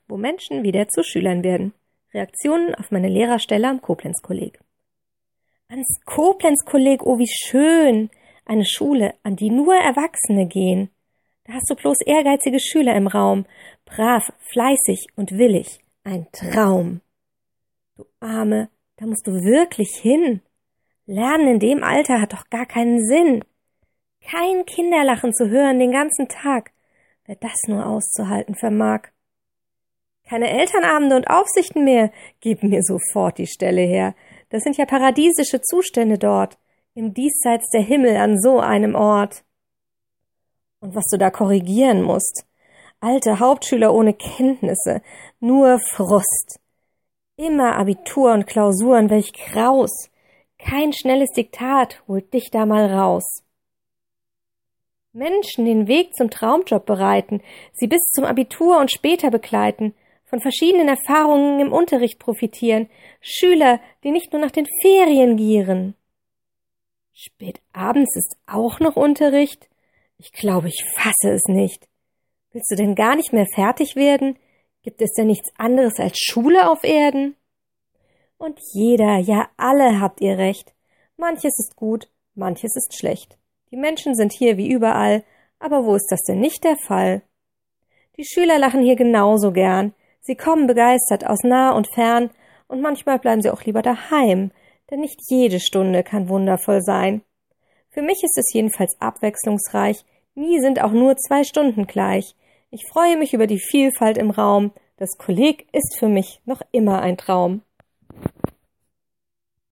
wo Menschen wieder zu Schülern werden. Reaktionen auf meine Lehrerstelle am Koblenz-Kolleg. Ans Koblenz-Kolleg, oh wie schön! Eine Schule, an die nur Erwachsene gehen. Da hast du bloß ehrgeizige Schüler im Raum. Brav, fleißig und willig. Ein Traum. Du Arme, da musst du wirklich hin. Lernen in dem Alter hat doch gar keinen Sinn. Kein Kinderlachen zu hören den ganzen Tag. Wer das nur auszuhalten vermag. Keine Elternabende und Aufsichten mehr. Gib mir sofort die Stelle her. Das sind ja paradiesische Zustände dort. Im Diesseits der Himmel an so einem Ort. Und was du da korrigieren musst. Alte Hauptschüler ohne Kenntnisse. Nur Frust. Immer Abitur und Klausuren, welch Graus. Kein schnelles Diktat holt dich da mal raus. Menschen den Weg zum Traumjob bereiten, sie bis zum Abitur und später begleiten, von verschiedenen Erfahrungen im Unterricht profitieren, Schüler, die nicht nur nach den Ferien gieren. Spät abends ist auch noch Unterricht? Ich glaube, ich fasse es nicht. Willst du denn gar nicht mehr fertig werden? Gibt es denn nichts anderes als Schule auf Erden? Und jeder, ja alle habt ihr recht. Manches ist gut, manches ist schlecht. Die Menschen sind hier wie überall, aber wo ist das denn nicht der Fall? Die Schüler lachen hier genauso gern. Sie kommen begeistert aus nah und fern und manchmal bleiben sie auch lieber daheim, denn nicht jede Stunde kann wundervoll sein. Für mich ist es jedenfalls abwechslungsreich, nie sind auch nur 2 Stunden gleich. Ich freue mich über die Vielfalt im Raum. Das Kolleg ist für mich noch immer ein Traum.